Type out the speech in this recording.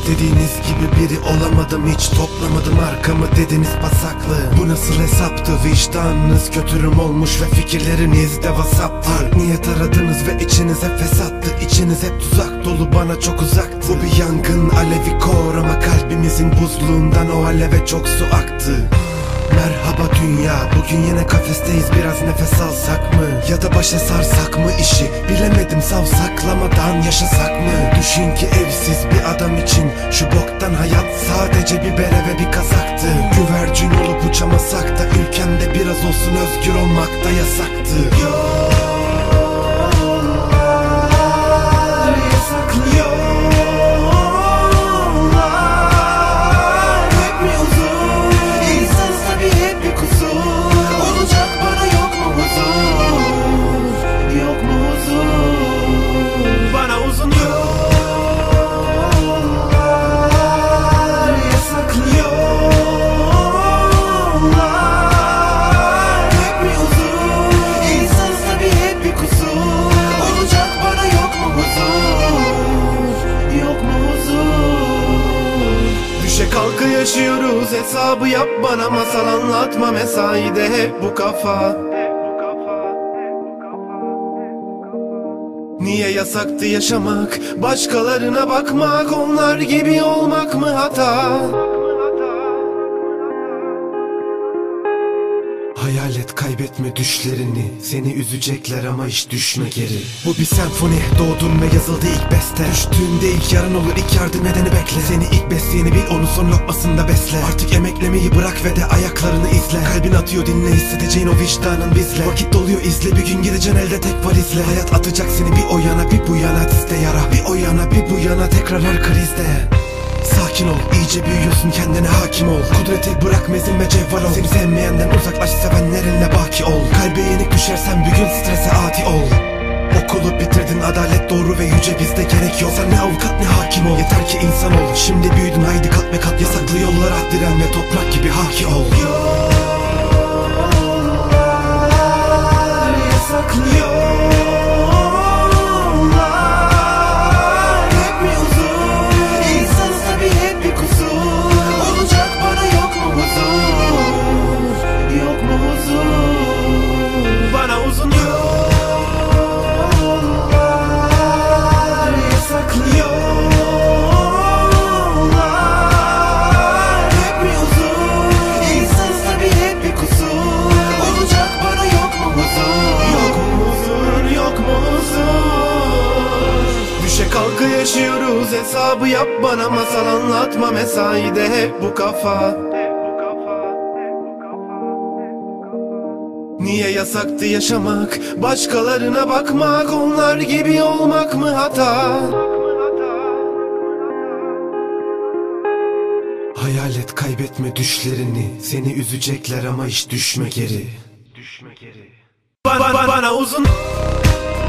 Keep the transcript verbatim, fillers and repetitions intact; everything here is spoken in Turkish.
İstediğiniz gibi biri olamadım, hiç toplamadım arkamı dediniz pasaklı. Bu nasıl hesaptı? Vicdanınız kötürüm olmuş ve fikirleriniz de vasattı. Art niyet aradınız ve içinize fesattı. İçiniz hep tuzak dolu, bana çok uzaktı. Bu bir yangın alevi kor ama kalbimizin buzluğundan o aleve çok su aktı. Merhaba dünya, bugün yine kafesteyiz, biraz nefes alsak mı? Ya da başa sarsak mı işi? Bilemedim, savsaklamadan yaşasak mı? Düşün ki evsiz bir adam için şu boktan hayat sadece bir bere ve bir kazaktı. Güvercin olup uçamasak da ülkemde biraz olsun özgür olmak da yasaktı. Yollar yasaklı, yollar hep mi uzun? İnsanız tabi hep bir kusur. Olacak bana yok mu huzur? Yok mu huzur? Bana uzun yollar yasaklı, yollar hep mi uzun? İnsanız tabi hep bir kusur. Olacak bana yok mu huzur? Yok mu huzur? Düşe kalka yaşıyoruz, hesabı yap bana, masal anlatma, mesaide hep bu kafa. Niye yasaktı yaşamak, başkalarına bakmak, onlar gibi olmak mı hata? Hayal et, kaybetme düşlerini, seni üzecekler ama hiç düşme geri. Bu bir senfoni, doğdun ve yazıldı ilk beste. Düştüğünde ilk yarın olur, ilk yardım edeni bekle. Seni ilk besleyeni bil, onu son lokmasında besle. Artık emeklemeyi bırak ve de ayaklarını izle. Kalbin atıyor, dinle, hissedeceğin o vicdanın bizle. Vakit doluyor, izle, bir gün gideceksin, elde tek valizle. Hayat atacak seni bir o yana bir bu yana, dizde yara. Bir o yana bir bu yana, tekrar her krizde. Sakin ol, iyice büyüyorsun, kendine hakim ol. Kudreti bırak, mezin ve cevval ol. Seni sevmeyenden uzaklaş, sevenlerinle baki ol. Kalbe yenik düşersen bir gün strese ati ol. Okulu bitirdin, adalet doğru ve yüce, bizde gerek yok. Sen ne avukat ne hakim ol, yeter ki insan ol. Şimdi büyüdün, haydi kalk ve kalk. Yasaklı yollara diren ve toprak gibi haki ol. Yollar yasaklı, yollar hep mi uzun? İnsanız tabi hep bir kusur. Olacak bana yok mu huzur? Yok mu huzur? Bana uzun yollar yasaklı, yollar hep mi uzun? İnsanız tabi hep bir kusur. Olacak bana yok mu huzur? Yok mu huzur? Yok mu huzur? Düşe kalka yaşıyoruz, hesabı yap bana, masal anlatma, mesaide hep bu kafa. Niye yasaktı yaşamak, başkalarına bakmak, onlar gibi olmak mı hata? Hayal et, kaybetme düşlerini, seni üzecekler ama hiç düşme geri. Düşme geri. Ba ba bana uzun